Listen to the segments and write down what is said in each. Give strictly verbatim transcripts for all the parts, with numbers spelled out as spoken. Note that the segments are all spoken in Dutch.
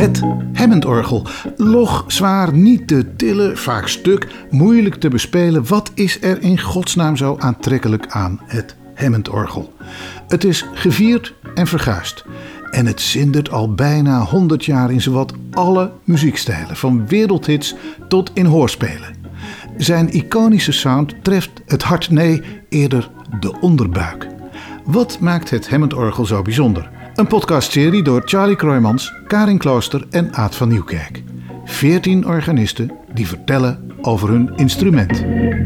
Het Hammondorgel. Log, zwaar, niet te tillen, vaak stuk, moeilijk te bespelen. Wat is er in godsnaam zo aantrekkelijk aan het Hammondorgel? Het is gevierd en verguisd. En het zindert al bijna honderd jaar in zowat alle muziekstijlen, van wereldhits tot in hoorspelen. Zijn iconische sound treft het hart, nee, eerder de onderbuik. Wat maakt het Hammondorgel zo bijzonder? Een podcastserie door Charlie Kroijmans, Karin Klooster en Aad van Nieuwkerk. Veertien organisten die vertellen over hun instrument.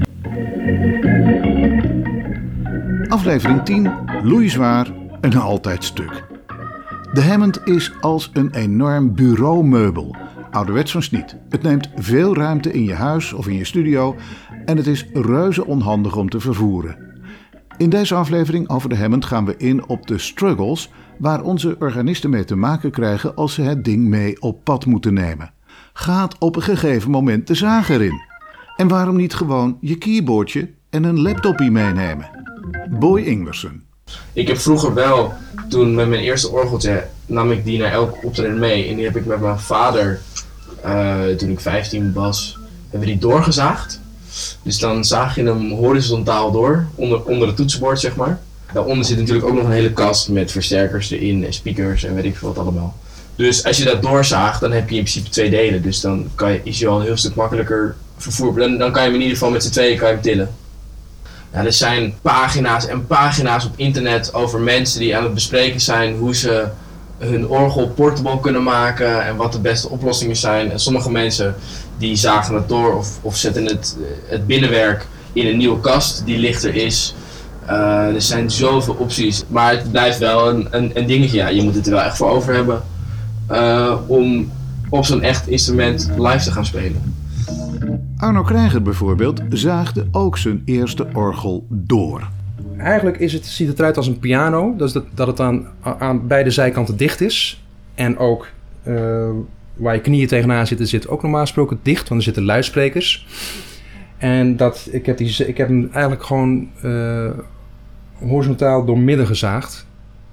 Aflevering tien, loeizwaar, een altijd stuk. De Hammond is als een enorm bureaumeubel. Ouderwets van Sniet. Het neemt veel ruimte in je huis of in je studio en het is reuze onhandig om te vervoeren. In deze aflevering over de Hammond gaan we in op de struggles waar onze organisten mee te maken krijgen als ze het ding mee op pad moeten nemen. Gaat op een gegeven moment de zager in? En waarom niet gewoon je keyboardje en een laptopje meenemen? Boy Ingwersen. Ik heb vroeger wel, toen met mijn eerste orgeltje, nam ik die naar elke optreden mee. En die heb ik met mijn vader, uh, toen ik vijftien was, hebben we die doorgezaagd. Dus dan zaag je hem horizontaal door, onder, onder het toetsenbord zeg maar. Daaronder zit natuurlijk ook nog een hele kast met versterkers erin en speakers en weet ik veel wat allemaal. Dus als je dat doorzaagt, dan heb je in principe twee delen. Dus dan kan je, is je al een heel stuk makkelijker vervoerbaar. Dan, dan kan je hem in ieder geval met z'n tweeën kan je hem tillen. Ja, er zijn pagina's en pagina's op internet over mensen die aan het bespreken zijn hoe ze hun orgel portable kunnen maken en wat de beste oplossingen zijn. En sommige mensen die zagen het door of, of zetten het, het binnenwerk in een nieuwe kast die lichter is. Uh, er zijn zoveel opties, maar het blijft wel een, een, een dingetje. Ja, je moet het er wel echt voor over hebben uh, om op zo'n echt instrument live te gaan spelen. Arno Krijger bijvoorbeeld zaagde ook zijn eerste orgel door. Eigenlijk is het, ziet het eruit als een piano, dus dat, dat het aan, aan beide zijkanten dicht is. En ook uh, waar je knieën tegenaan zitten, zit ook normaal gesproken dicht, want er zitten luidsprekers. En dat, ik, heb die, ik heb hem eigenlijk gewoon uh, horizontaal door midden gezaagd.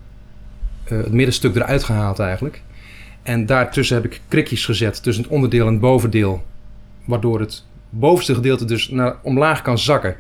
Uh, het middenstuk eruit gehaald eigenlijk. En daartussen heb ik krikjes gezet tussen het onderdeel en het bovendeel. Waardoor het bovenste gedeelte dus naar omlaag kan zakken.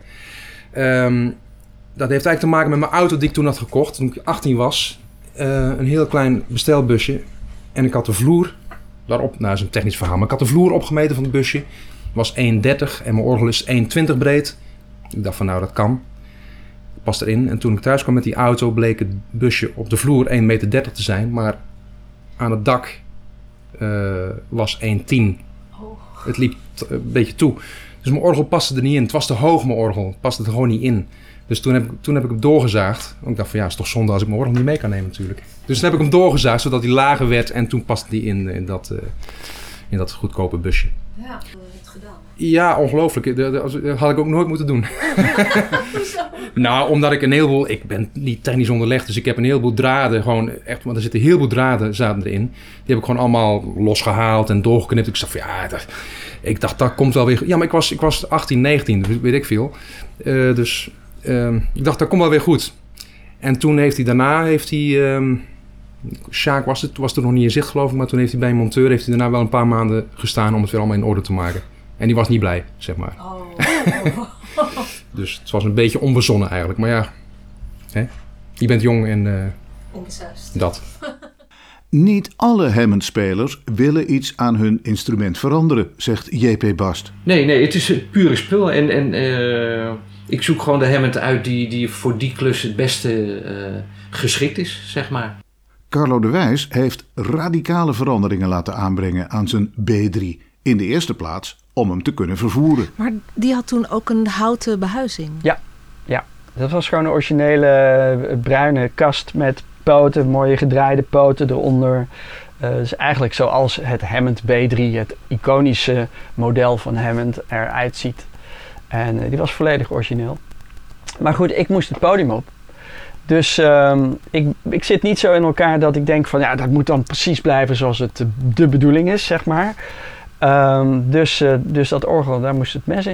Um, dat heeft eigenlijk te maken met mijn auto die ik toen had gekocht. Toen ik achttien was. Uh, een heel klein bestelbusje. En ik had de vloer daarop. Nou, dat is een technisch verhaal. Maar ik had de vloer opgemeten van het busje. Was één dertig en mijn orgel is één twintig breed. Ik dacht van nou, dat kan. Past erin. En toen ik thuis kwam met die auto bleek het busje op de vloer één dertig meter te zijn. Maar aan het dak uh, was één tien. Oh. Het liep t- een beetje toe. Dus mijn orgel paste er niet in. Het was te hoog, mijn orgel. Het paste er gewoon niet in. Dus toen heb, ik, toen heb ik hem doorgezaagd. Want ik dacht van ja, het is toch zonde als ik mijn orgel niet mee kan nemen natuurlijk. Dus toen heb ik hem doorgezaagd zodat hij lager werd. En toen paste hij in, in, dat, uh, in dat goedkope busje. Ja, het gedaan. Ja, ongelooflijk. Dat had ik ook nooit moeten doen. Nou, omdat ik een heleboel... Ik ben niet technisch onderlegd, dus ik heb een heleboel draden gewoon echt... Want er zitten een heleboel draden zaten erin. Die heb ik gewoon allemaal losgehaald en doorgeknipt. Ik dacht van ja, dat, ik dacht dat komt wel weer... Ja, maar ik was, ik was achttien, negentien, dus weet ik veel. Uh, dus uh, ik dacht dat komt wel weer goed. En toen heeft hij daarna, heeft hij... Um, Sjaak was het, was toen nog niet in zicht geloof ik, maar toen heeft hij bij een monteur heeft hij daarna wel een paar maanden gestaan om het weer allemaal in orde te maken. En die was niet blij, zeg maar. Oh. Dus het was een beetje onbezonnen eigenlijk, maar ja, hè? Je bent jong en uh, onbesuist. Dat. Niet alle Hammond-spelers willen iets aan hun instrument veranderen, zegt J P Bast. Nee, nee, het is het pure spul en, en uh, ik zoek gewoon de Hammond uit die, die voor die klus het beste uh, geschikt is, zeg maar. Carlo de Wijs heeft radicale veranderingen laten aanbrengen aan zijn B drie. In de eerste plaats om hem te kunnen vervoeren. Maar die had toen ook een houten behuizing. Ja, ja. Dat was gewoon een originele bruine kast met poten, mooie gedraaide poten eronder. Uh, dus eigenlijk zoals het Hammond B drie, het iconische model van Hammond, eruit ziet. En uh, die was volledig origineel. Maar goed, ik moest het podium op. Dus um, ik, ik zit niet zo in elkaar dat ik denk van ja, dat moet dan precies blijven zoals het de bedoeling is, zeg maar. Um, dus, uh, dus dat orgel, daar moest het mes in.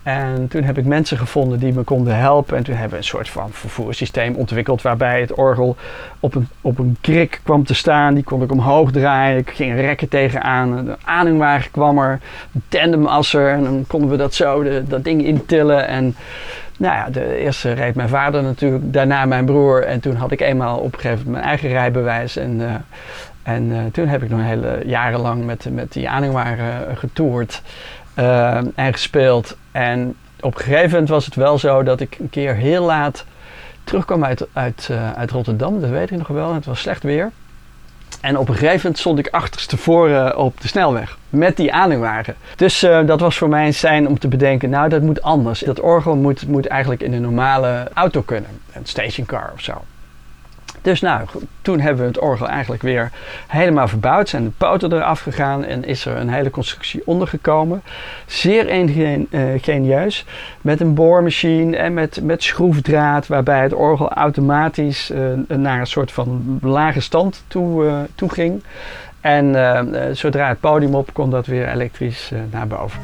En toen heb ik mensen gevonden die me konden helpen. En toen hebben we een soort van vervoerssysteem ontwikkeld waarbij het orgel op een, op een krik kwam te staan. Die kon ik omhoog draaien. Ik ging rekken tegenaan. De aanhangwagen kwam er. Een tandemasser. En dan konden we dat zo, de, dat ding intillen. En nou ja, de eerste reed mijn vader natuurlijk. Daarna mijn broer. En toen had ik eenmaal op een gegeven moment mijn eigen rijbewijs. En, uh, en uh, toen heb ik nog hele jarenlang met, met die aanhangwagen uh, getoerd. Uh, en gespeeld. En op een gegeven moment was het wel zo dat ik een keer heel laat terugkwam uit, uit, uh, uit Rotterdam. Dat weet ik nog wel. Het was slecht weer. En op een gegeven moment stond ik achterstevoren op de snelweg. Met die aanhangwagen. Dus uh, dat was voor mij een sein om te bedenken. Nou, dat moet anders. Dat orgel moet, moet eigenlijk in een normale auto kunnen. Een stationcar of zo. Dus nou, toen hebben we het orgel eigenlijk weer helemaal verbouwd. Zijn de poten eraf gegaan en is er een hele constructie ondergekomen. Zeer ingenieus. Met een boormachine en met, met schroefdraad. Waarbij het orgel automatisch uh, naar een soort van lage stand toe, uh, toe ging. En uh, zodra het podium op kon dat weer elektrisch uh, naar boven.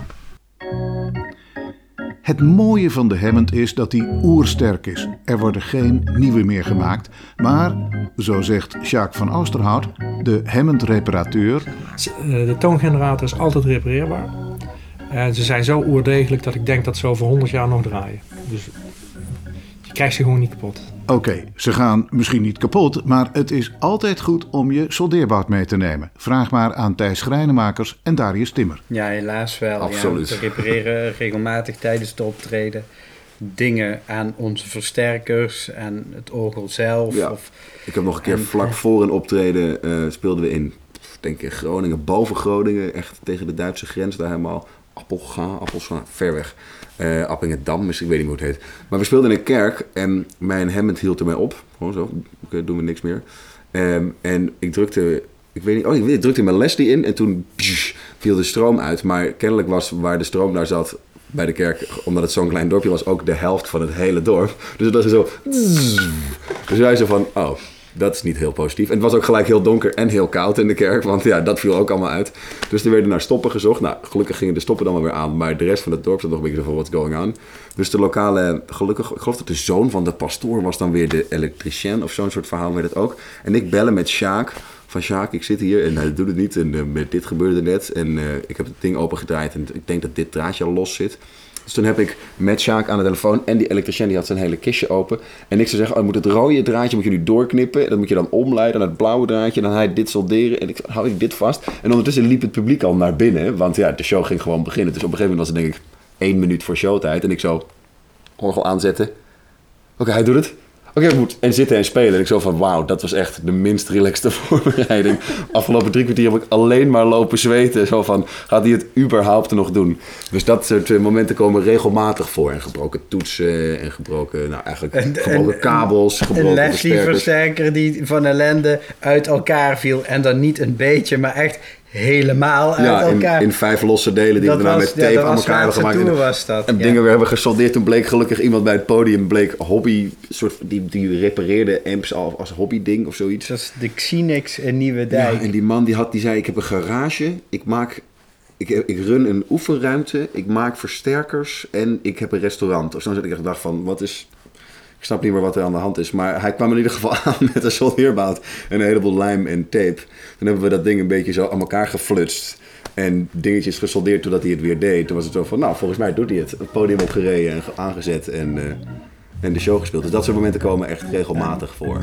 Het mooie van de Hammond is dat hij oersterk is. Er worden geen nieuwe meer gemaakt. Maar, zo zegt Sjaak van Oosterhout, de Hammond-reparateur. De toongenerator is altijd repareerbaar. En ze zijn zo oerdegelijk dat ik denk dat ze over honderd jaar nog draaien. Dus je krijgt ze gewoon niet kapot. Oké, okay, ze gaan misschien niet kapot, maar het is altijd goed om je soldeerbout mee te nemen. Vraag maar aan Thijs Schrijnemakers en Darius Timmer. Ja, helaas wel. Absoluut. Ja, we repareren regelmatig tijdens de optreden dingen aan onze versterkers, aan het orgel zelf. Ja. Of, ik heb nog een keer en, vlak voor een optreden uh, speelden we in, denk ik, Groningen, boven Groningen, echt tegen de Duitse grens, daar helemaal Appelga, Appelscha, ver weg. Uh, Appingedam, misschien, ik weet niet hoe het heet. Maar we speelden in een kerk en mijn Hammond hield ermee op. Gewoon zo, okay, doen we niks meer. Um, en ik drukte, ik weet niet, oh, ik drukte mijn Leslie in en toen psh, viel de stroom uit. Maar kennelijk was waar de stroom daar zat bij de kerk, omdat het zo'n klein dorpje was, ook de helft van het hele dorp. Dus dat is zo. Dus wij zo van, oh, dat is niet heel positief. En het was ook gelijk heel donker en heel koud in de kerk, want ja, dat viel ook allemaal uit. Dus er werden naar stoppen gezocht. Nou, gelukkig gingen de stoppen dan wel weer aan, maar de rest van het dorp zat nog een beetje zo van, what's going on? Dus de lokale, gelukkig, ik geloof dat de zoon van de pastoor was dan weer de elektricien of zo'n soort verhaal werd het ook. En ik bellen met Sjaak, van Sjaak, ik zit hier en hij doet het niet en uh, met dit gebeurde net. En uh, ik heb het ding opengedraaid en ik denk dat dit draadje al los zit. Dus toen heb ik met Sjaak aan de telefoon en die elektricien die had zijn hele kistje open. En ik zou zeggen, oh, moet het rode draadje moet je nu doorknippen. En dat moet je dan omleiden naar het blauwe draadje. En dan hij dit solderen. En ik hou ik dit vast. En ondertussen liep het publiek al naar binnen. Want ja, de show ging gewoon beginnen. Dus op een gegeven moment was het denk ik één minuut voor showtijd. En ik zo orgel aanzetten. Oké, okay, hij doet het. Oké, okay, moet en zitten en spelen. En ik zo van, wauw, dat was echt de minst relaxte voorbereiding. Afgelopen drie kwartier heb ik alleen maar lopen zweten. Zo van, gaat hij het überhaupt nog doen? Dus dat soort momenten komen regelmatig voor. En gebroken toetsen en gebroken, nou eigenlijk en, gebroken en, kabels, gebroken een Leslie-versterker die van ellende uit elkaar viel. En dan niet een beetje, maar echt helemaal uit ja, elkaar. In, in vijf losse delen die dat we daarna met tape ja, aan elkaar hebben gemaakt. En, was dat, en ja. dingen weer hebben gesoldeerd. Toen bleek gelukkig iemand bij het podium, bleek hobby, soort, die, die repareerde amps als, als hobbyding of zoiets. Dat is de Xenex en Nieuwe Dijk. Ja, en die man die, had, die zei, ik heb een garage, ik maak... Ik, ik run een oefenruimte, ik maak versterkers en ik heb een restaurant. Of zo zat ik echt dacht van, wat is... Ik snap niet meer wat er aan de hand is. Maar hij kwam in ieder geval aan met een soldeerbout en een heleboel lijm en tape. Toen hebben we dat ding een beetje zo aan elkaar geflutst. En dingetjes gesoldeerd totdat hij het weer deed. Toen was het zo van, nou, volgens mij doet hij het. Het podium opgereden en aangezet en, uh, en de show gespeeld. Dus dat soort momenten komen echt regelmatig voor.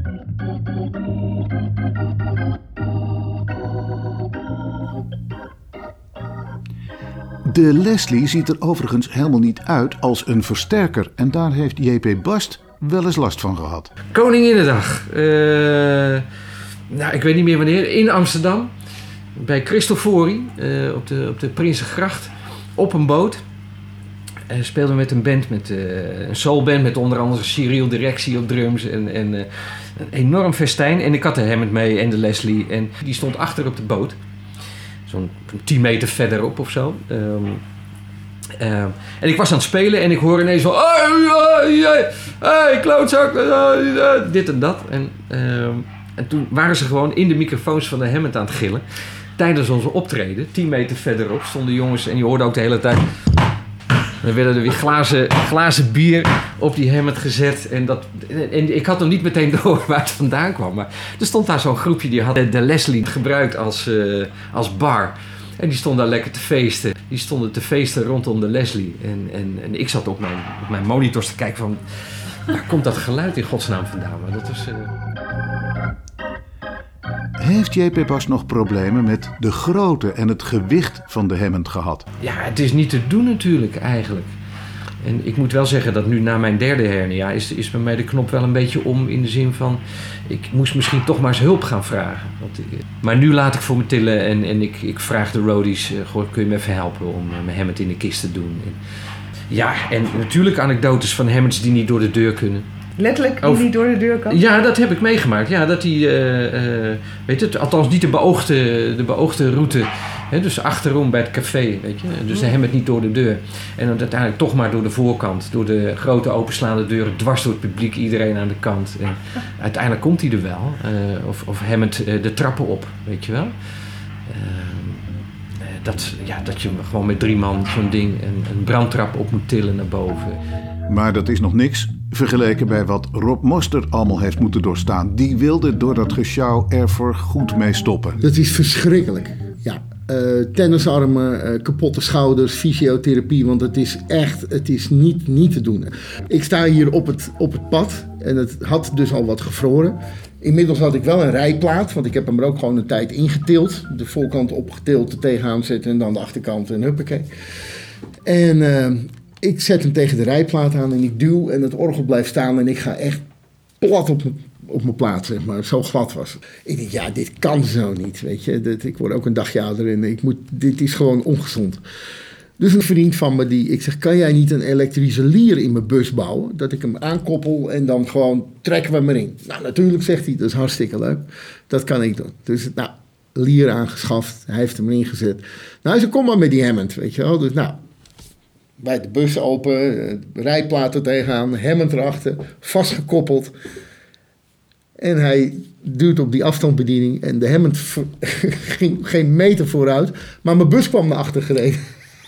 De Leslie ziet er overigens helemaal niet uit als een versterker. En daar heeft J P Bast wel eens last van gehad. Koninginnedag. Uh, nou, ik weet niet meer wanneer. In Amsterdam. Bij Christofori. Uh, op, de, op de Prinsengracht. Op een boot. En speelden we met een band. Met, uh, een soulband met onder andere Cyril Directie op drums. En, en uh, een enorm festijn. En ik had de Hammond mee en de Leslie. En die stond achter op de boot. Zo'n tien meter verderop of zo. Um, uh, en ik was aan het spelen en ik hoor ineens van... Hey, hey, hey, klootzak, uh, dit en dat. En, uh, en toen waren ze gewoon in de microfoons van de Hammond aan het gillen. Tijdens onze optreden, tien meter verderop, stonden jongens... En je hoorde ook de hele tijd... Dan werden er weer glazen, glazen bier op die Hammond gezet. En, dat, en ik had nog niet meteen door waar het vandaan kwam. Maar er stond daar zo'n groepje die had de Leslie gebruikt als, uh, als bar. En die stonden daar lekker te feesten. Die stonden te feesten rondom de Leslie. En, en, en ik zat op mijn, op mijn monitors te kijken van... waar komt dat geluid in godsnaam vandaan? Maar dat was... Uh... Heeft J P Bas nog problemen met de grootte en het gewicht van de Hammond gehad? Ja, het is niet te doen natuurlijk eigenlijk. En ik moet wel zeggen dat nu na mijn derde hernia is, is bij mij de knop wel een beetje om in de zin van... ik moest misschien toch maar eens hulp gaan vragen. Want ik, maar nu laat ik voor me tillen en, en ik, ik vraag de roadies... Uh, goh, kun je me even helpen om uh, mijn Hammond in de kist te doen? En, ja, en natuurlijk anekdotes van Hammonds die niet door de deur kunnen. Letterlijk die Over... niet door de deur kan? Ja, dat heb ik meegemaakt. Ja, dat die, uh, uh, weet het, althans niet de beoogde, de beoogde route. Hè, dus achterom bij het café, weet je. Dus de Hammond niet door de deur. En dan uiteindelijk toch maar door de voorkant. Door de grote openslaande deuren, dwars door het publiek, iedereen aan de kant. En uiteindelijk komt hij er wel. Uh, of, of Hammond uh, de trappen op, weet je wel. Uh, dat, ja, dat je gewoon met drie man zo'n ding een, een brandtrap op moet tillen naar boven. Maar dat is nog niks vergeleken bij wat Rob Moster allemaal heeft moeten doorstaan. Die wilde door dat gesjouw er voor goed mee stoppen. Dat is verschrikkelijk. Ja, uh, tennisarmen, uh, kapotte schouders, fysiotherapie. Want het is echt, het is niet, niet te doen. Ik sta hier op het, op het pad en het had dus al wat gevroren. Inmiddels had ik wel een rijplaat, want ik heb hem er ook gewoon een tijd ingetild. De voorkant opgetild, er tegenaan zetten en dan de achterkant en huppakee. En... Uh, Ik zet hem tegen de rijplaat aan en ik duw en het orgel blijft staan en ik ga echt plat op mijn, op mijn plaat, zeg maar. Zo glad was het. Ik denk, ja, dit kan zo niet, weet je. Dat, ik word ook een dagje ouder en ik moet, dit is gewoon ongezond. Dus een vriend van me, die, ik zeg, kan jij niet een elektrische lier in mijn bus bouwen? Dat ik hem aankoppel en dan gewoon trekken we hem erin. Nou, natuurlijk, zegt hij, dat is hartstikke leuk. Dat kan ik doen. Dus, nou, lier aangeschaft, hij heeft hem erin gezet. Nou, hij zei, kom maar met die Hammond, weet je wel. Dus, nou... Bij de bus open, rijplaten tegenaan, Hammond erachter, vastgekoppeld. En hij duwt op die afstandsbediening en de Hammond ging geen meter vooruit. Maar mijn bus kwam naar achter gereden.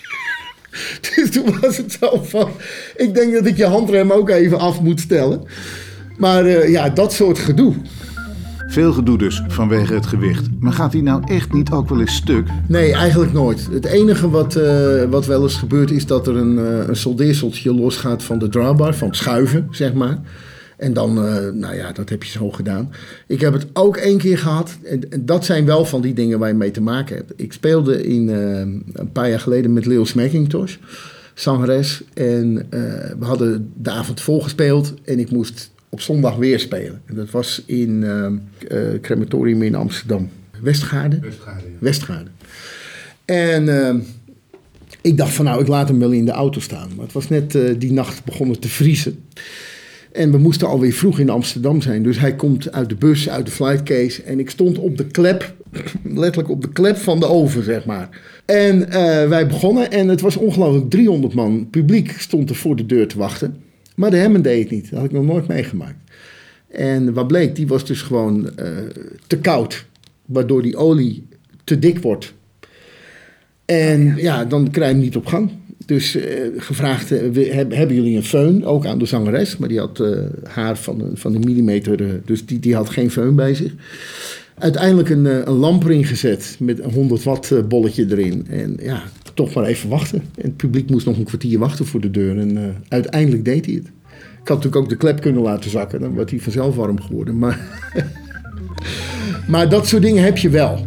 Dus toen was het zo van, ik denk dat ik je handrem ook even af moet stellen. Maar uh, ja, dat soort gedoe. Veel gedoe dus vanwege het gewicht. Maar gaat hij nou echt niet ook wel eens stuk? Nee, eigenlijk nooit. Het enige wat, uh, wat wel eens gebeurt is dat er een, uh, een soldeerseltje losgaat van de drawbar, van het schuiven, zeg maar. En dan, uh, nou ja, dat heb je zo gedaan. Ik heb het ook één keer gehad. En, en dat zijn wel van die dingen waar je mee te maken hebt. Ik speelde in, uh, een paar jaar geleden met Lils McIntosh, zangeres. En uh, we hadden de avond volgespeeld en ik moest... op zondag weer spelen. En dat was in uh, uh, crematorium in Amsterdam. Westgaarden? Westgaarden, ja. Westgaarden. En uh, ik dacht van nou, ik laat hem wel in de auto staan. Maar het was net uh, die nacht begonnen te vriezen. En we moesten alweer vroeg in Amsterdam zijn. Dus hij komt uit de bus, uit de flightcase. En ik stond op de klep, letterlijk op de klep van de oven, zeg maar. En uh, wij begonnen en het was ongelooflijk driehonderd man. Publiek stond er voor de deur te wachten. Maar de Hammond deed het niet. Dat had ik nog nooit meegemaakt. En wat bleek, die was dus gewoon uh, te koud. Waardoor die olie te dik wordt. En ja, ja dan krijg je hem niet op gang. Dus uh, gevraagd, uh, we, heb, hebben jullie een föhn? Ook aan de zangeres. Maar die had uh, haar van, van een millimeter. Uh, dus die, die had geen föhn bij zich. Uiteindelijk een, uh, een lamp erin gezet. Met een honderd watt uh, bolletje erin. En ja, toch maar even wachten. En het publiek moest nog een kwartier wachten voor de deur. En uh, uiteindelijk deed hij het. Ik had natuurlijk ook de klep kunnen laten zakken. Dan wordt hij vanzelf warm geworden. Maar, maar dat soort dingen heb je wel.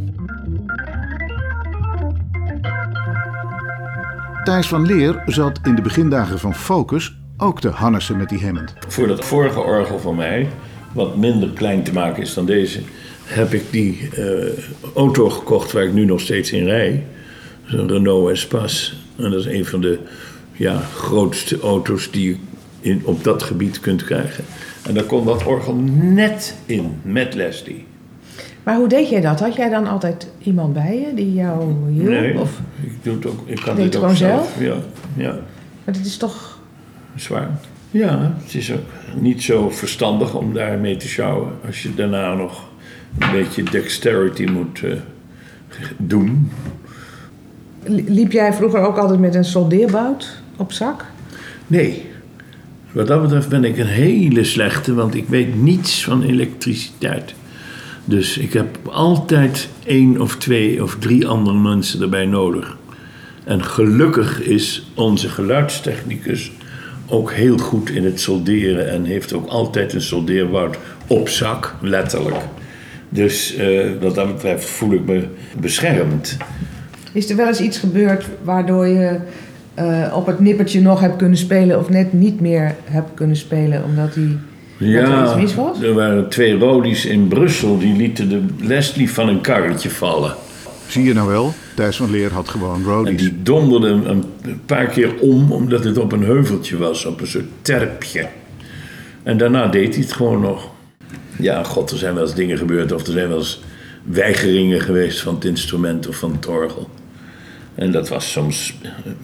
Thijs van Leer zat in de begindagen van Focus ook te harnessen met die Hammond. Voor dat vorige orgel van mij, wat minder klein te maken is dan deze, heb ik die uh, auto gekocht waar ik nu nog steeds in rij. Dat is een Renault Espace. En dat is een van de ja, grootste auto's die je in, op dat gebied kunt krijgen. En daar kon dat orgel net in, met Leslie. Maar hoe deed jij dat? Had jij dan altijd iemand bij je die jou hielp? Nee, of? ik doe het ook. Ik kan deed dit het ook gewoon zelf. zelf? Ja, ja. Maar het is toch... Zwaar. Ja, het is ook niet zo verstandig om daarmee te sjouwen. Als je daarna nog een beetje dexterity moet uh, doen. Liep jij vroeger ook altijd met een soldeerbout? op zak? Nee. Wat dat betreft ben ik een hele slechte, want ik weet niets van elektriciteit. Dus ik heb altijd één of twee of drie andere mensen erbij nodig. En gelukkig is onze geluidstechnicus ook heel goed in het solderen en heeft ook altijd een soldeerwoud op zak, letterlijk. Dus uh, wat dat betreft voel ik me beschermd. Is er wel eens iets gebeurd waardoor je uh, op het nippertje nog hebt kunnen spelen of net niet meer hebt kunnen spelen omdat die ja, iets mis was? Er waren twee rodies in Brussel die lieten de Leslie van een karretje vallen. Zie je nou wel, Thijs van Leer had gewoon rodies. En die donderde een paar keer om omdat het op een heuveltje was, op een soort terpje. En daarna deed hij het gewoon nog. Ja, god, er zijn wel eens dingen gebeurd of er zijn wel eens weigeringen geweest van het instrument of van het orgel. En dat was soms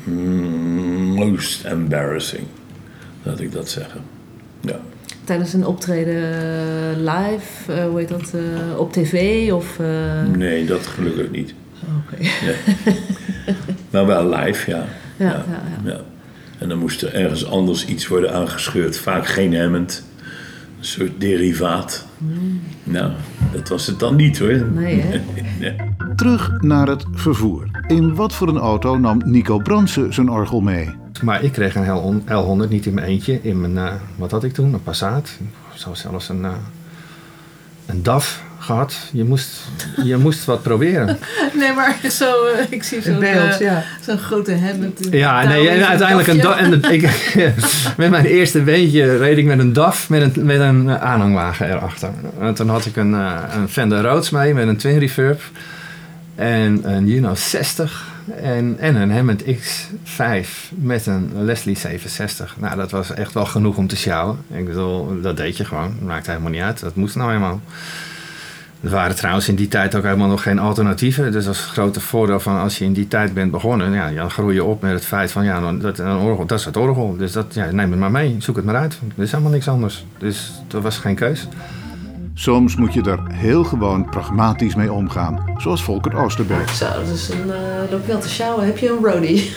mm, most embarrassing, laat ik dat zeggen. Ja. Tijdens een optreden live, uh, hoe heet dat, uh, op tv of... Uh... Nee, dat gelukkig niet. Oké. Okay. Nee. Maar wel live, ja. Ja, ja. ja, ja. ja. En dan moest er ergens anders iets worden aangescheurd. Vaak geen Hammond. Een soort derivaat. Mm. Nou, dat was het dan niet hoor. Nee, hè? Nee. Terug naar het vervoer. In wat voor een auto nam Nico Brandsen zijn orgel mee? Maar ik kreeg een L honderd niet in mijn eentje. In mijn, uh, wat had ik toen? Een Passat. Ik zou zelfs een, uh, een D A F gehad. Je moest, je moest wat proberen. Nee, maar zo, uh, ik zie zo'n uh, ja. zo'n grote Hammond. Ja, nee, en uiteindelijk een D A F. En de, ik, met mijn eerste beentje reed ik met een D A F met een, met een aanhangwagen erachter. En toen had ik een, uh, een Fender Rhodes mee met een twin reverb. En een Juno zestig. En, en een Hammond X vijf met een Leslie zevenenzestig. Nou, dat was echt wel genoeg om te sjouwen. Ik bedoel, dat deed je gewoon. Dat maakte helemaal niet uit. Dat moest nou eenmaal. Er waren trouwens in die tijd ook helemaal nog geen alternatieven. Dus dat is het grote voordeel van als je in die tijd bent begonnen. Ja, dan groei je op met het feit van, ja, dat, een orgel, dat is het orgel. Dus dat, ja, neem het maar mee. Zoek het maar uit. Er is helemaal niks anders. Dus dat was geen keus. Soms moet je er heel gewoon pragmatisch mee omgaan. Zoals Volker Oosterbeek. Zo, dus een, uh, loop je al te sjouwen. Heb je een roadie?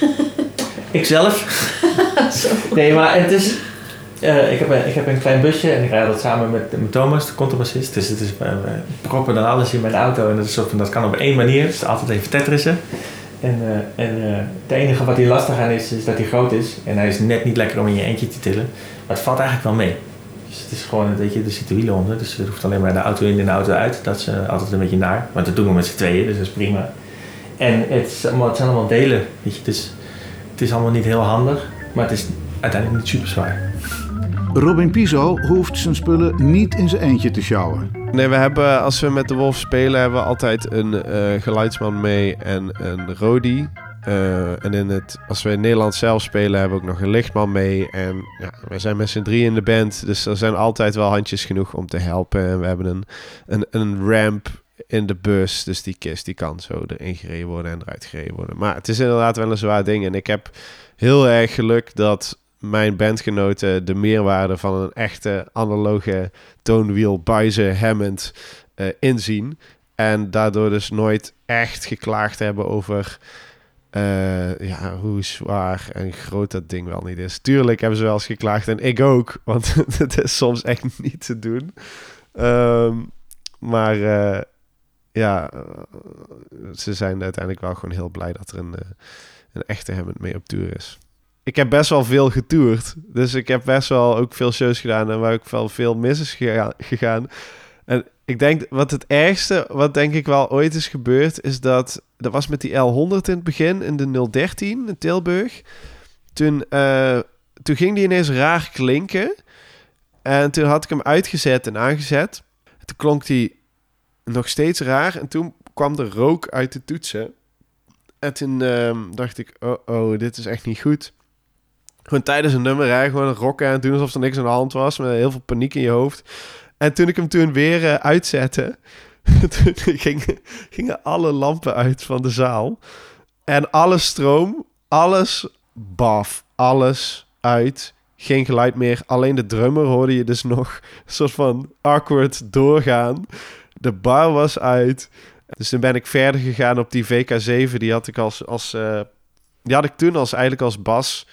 Ikzelf? Nee, maar het is... Uh, ik, heb een, ik heb een klein busje en ik rijd dat samen met, met Thomas, de contrabassist. Dus het is uh, proppen dan alles in mijn auto. En dat, is soort van, dat kan op één manier. Dus altijd even tetrissen. En, uh, en uh, het enige wat hier lastig aan is, is dat hij groot is. En hij is net niet lekker om in je eentje te tillen. Maar het valt eigenlijk wel mee. Dus het is gewoon, weet je, er zitten wielen onder. Dus er hoeft alleen maar de auto in en de auto uit. Dat is uh, altijd een beetje naar. Want dat doen we met z'n tweeën, dus dat is prima. En het, is allemaal, het zijn allemaal delen. Weet je, het, is, het is allemaal niet heel handig. Maar het is uiteindelijk niet super zwaar. Robin Piso hoeft zijn spullen niet in zijn eentje te sjouwen. Nee, we hebben, als we met de Wolf spelen, hebben we altijd een uh, geluidsman mee en een roadie. Uh, en in het, als we in Nederland zelf spelen, hebben we ook nog een lichtman mee. En ja, we zijn met z'n drie in de band, dus er zijn altijd wel handjes genoeg om te helpen. En we hebben een, een, een ramp in de bus, dus die kist die kan zo erin gereden worden en eruit gereden worden. Maar het is inderdaad wel een zwaar ding. En ik heb heel erg geluk dat mijn bandgenoten de meerwaarde van een echte analoge toonwiel Buizen Hammond uh, inzien. En daardoor dus nooit echt geklaagd hebben over uh, ja, hoe zwaar en groot dat ding wel niet is. Tuurlijk hebben ze wel eens geklaagd en ik ook, want het is soms echt niet te doen. Um, maar uh, ja, uh, ze zijn uiteindelijk wel gewoon heel blij dat er een, uh, een echte Hammond mee op tour is. Ik heb best wel veel getoerd. Dus ik heb best wel ook veel shows gedaan en waar ook wel veel mis is gegaan. En ik denk, wat het ergste, wat denk ik wel ooit is gebeurd, is dat, dat was met die L honderd in het begin, in de nul dertien in Tilburg. Toen, uh, toen ging die ineens raar klinken. En toen had ik hem uitgezet en aangezet. Toen klonk die nog steeds raar. En toen kwam er rook uit de toetsen. En toen uh, dacht ik, oh, oh, dit is echt niet goed. Gewoon tijdens een nummer, hè, gewoon rocken en doen alsof er niks aan de hand was. Met heel veel paniek in je hoofd. En toen ik hem toen weer uh, uitzette, toen gingen, gingen alle lampen uit van de zaal. En alle stroom, alles baf, alles uit. Geen geluid meer. Alleen de drummer hoorde je dus nog een soort van awkward doorgaan. De bar was uit. Dus toen ben ik verder gegaan op die V K zeven. Die had ik als, als uh, die had ik toen als eigenlijk als bas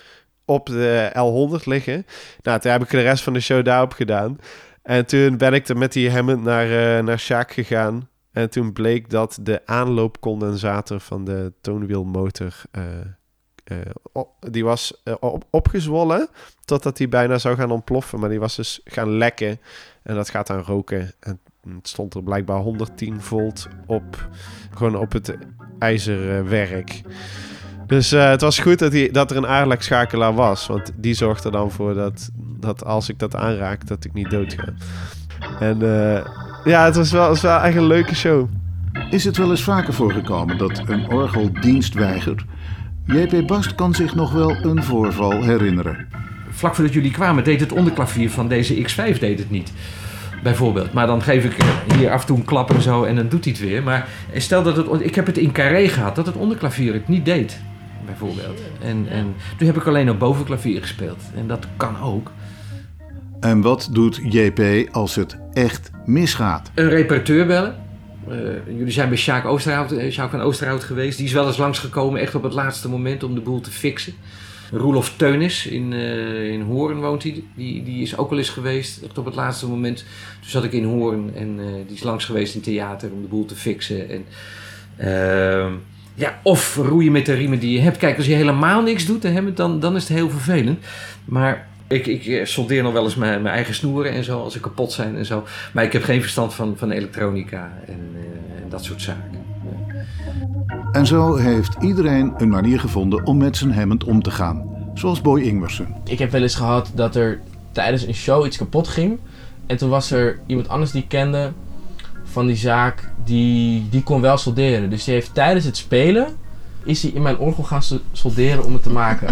op de L honderd liggen. Nou, toen heb ik de rest van de show daarop gedaan. En toen ben ik er met die Hammond naar, uh, naar Sjaak gegaan. En toen bleek dat de aanloopcondensator van de toonwielmotor... Uh, uh, op, die was uh, op, opgezwollen totdat die bijna zou gaan ontploffen. Maar die was dus gaan lekken. En dat gaat dan roken. En het stond er blijkbaar honderdtien volt op. Gewoon op het ijzerwerk. Dus uh, het was goed dat, die, dat er een aardlekschakelaar was. Want die zorgt er dan voor dat, dat als ik dat aanraak, dat ik niet dood ga. En uh, ja, het was, wel, het was wel echt een leuke show. Is het wel eens vaker voorgekomen dat een orgel dienst weigert? J P Bast kan zich nog wel een voorval herinneren. Vlak voordat jullie kwamen deed het onderklavier van deze X vijf deed het niet. Bijvoorbeeld. Maar dan geef ik hier af en toe een klap en zo en dan doet hij het weer. Maar stel dat het... Ik heb het in carré gehad dat het onderklavier het niet deed. Bijvoorbeeld. En, en toen heb ik alleen op bovenklavier gespeeld. En dat kan ook. En wat doet J P als het echt misgaat? Een reparateur bellen. Uh, jullie zijn bij Sjaak, Oosterhout, uh, Sjaak van Oosterhout geweest. Die is wel eens langsgekomen, echt op het laatste moment, om de boel te fixen. Roelof Teunis, in, uh, in Hoorn woont hij. Die, die is ook wel eens geweest, echt op het laatste moment. Toen zat ik in Hoorn en uh, die is langs geweest in theater om de boel te fixen. En, uh, ja, of roeien met de riemen die je hebt. Kijk, als je helemaal niks doet, dan, dan is het heel vervelend. Maar... Ik, ik soldeer nog wel eens mijn, mijn eigen snoeren en zo, als ze kapot zijn en zo. Maar ik heb geen verstand van, van elektronica en, uh, en dat soort zaken. Ja. En zo heeft iedereen een manier gevonden om met zijn Hammond om te gaan. Zoals Boy Ingwersen. Ik heb wel eens gehad dat er tijdens een show iets kapot ging. En toen was er iemand anders die ik kende van die zaak, die, die kon wel solderen. Dus die heeft tijdens het spelen, is hij in mijn orgel gaan solderen om het te maken.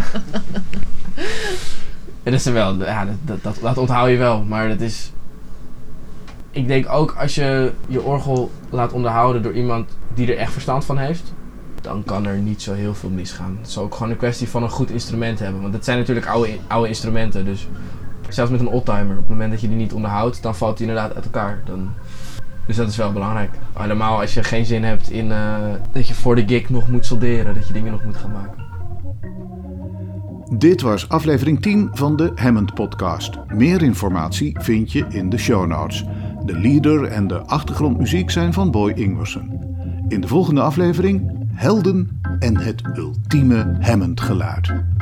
En dat is er wel, ja, dat, dat, dat, dat onthoud je wel, maar dat is... Ik denk ook als je je orgel laat onderhouden door iemand die er echt verstand van heeft, dan kan er niet zo heel veel misgaan. Het is ook gewoon een kwestie van een goed instrument hebben, want het zijn natuurlijk oude, oude instrumenten, dus zelfs met een oldtimer, op het moment dat je die niet onderhoudt, dan valt die inderdaad uit elkaar. Dan... Dus dat is wel belangrijk. Helemaal als je geen zin hebt in uh, dat je voor de gig nog moet solderen, dat je dingen nog moet gaan maken. Dit was aflevering tien van de Hammond Podcast. Meer informatie vind je in de show notes. De leader en de achtergrondmuziek zijn van Boy Ingwersen. In de volgende aflevering helden en het ultieme Hammond geluid.